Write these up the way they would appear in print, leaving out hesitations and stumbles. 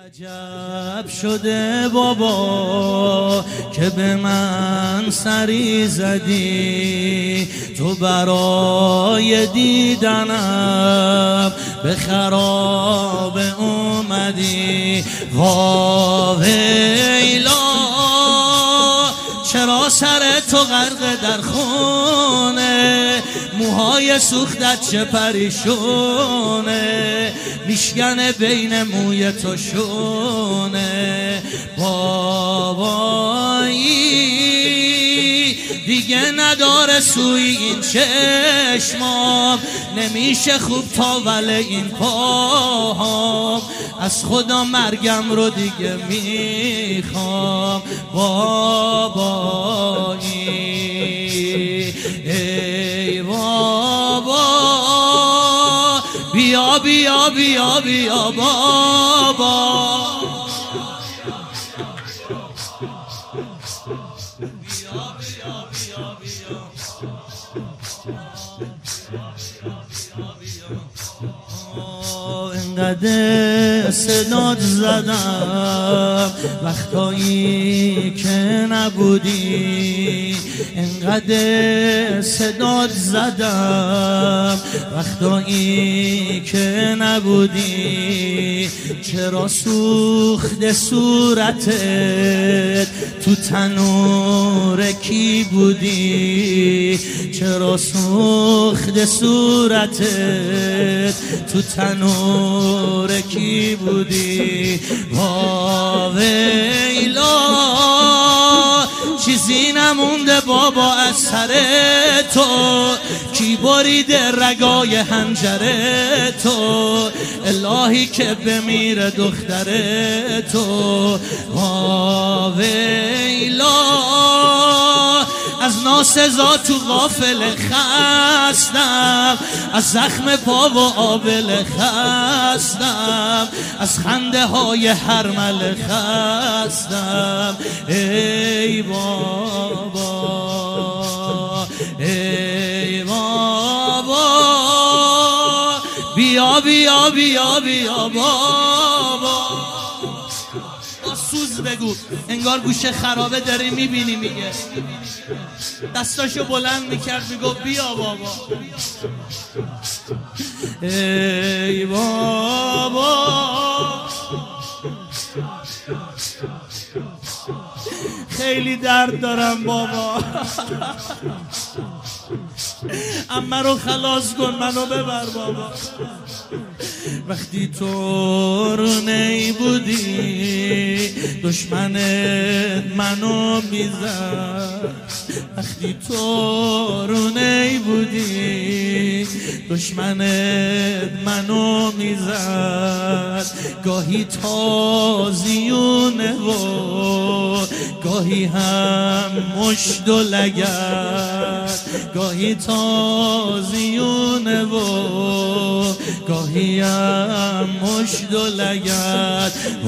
عجب شده بابا که به من سری زدی، تو برای دیدنم به خراب اومدی. واویلا چرا سر تو غرق در خونه، موهای سوختت چه پریشونه، میشکنه بین موی تو شونه. بابایی دیگه نداره سوی این چشمام، نمیشه خوب تاول این پاهام، از خدا مرگم رو دیگه میخوام. بابایی ای بابا بیا بیا بیا بیا بابا، انقدر صدات زدم وقتایی که نبودی، انقدر صدات زدم وقتایی که نبودی. چرا سوخت صورتت تو تنور کی بودی، چرا سوخت صورتت تو تنور کی بودی. واویلا چیزی نمونده بابا از سر تو، کی بریده رگای حنجره تو، الهی که بمیره دختر تو. واویلا از ناسزا تو غافل خستم، از زخم پا و آبل خستم، از خنده های حرمل خستم. ای بابا ای بابا بیا بیا بیا بیا بابا. با سوز بگو، انگار گوشه خرابه داری میبینی. میگه دستاشو بلند میکرد میگو بیا بابا. ای بابا خیلی درد دارم بابا، اما رو خلاص کن، منو ببر بابا. وقتی تو رو بودی دشمنت منو میزد، وقتی تو رو بودی دشمنت منو میزد. گاهی تازیونه و گاهی هم مشت و لگد، گاهی تازیونه و گاهی هم مشت و لگد.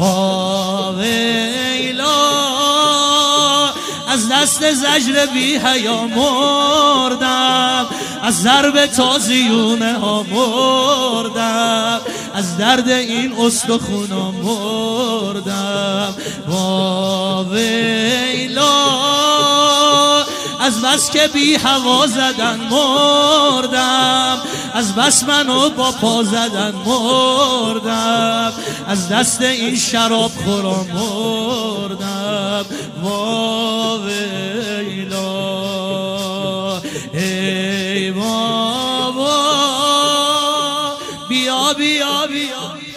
واویلا از دست زجر بی حیا مردم، از ضرب تازیونه ها مردم، از درد این استخونا مردم. واویلا از بس که بی هوا زدن مردم، از بس منو با پا زدن مردم، از دست این شراب خورا مردم. واویلا ای بابا بیا بیا بیا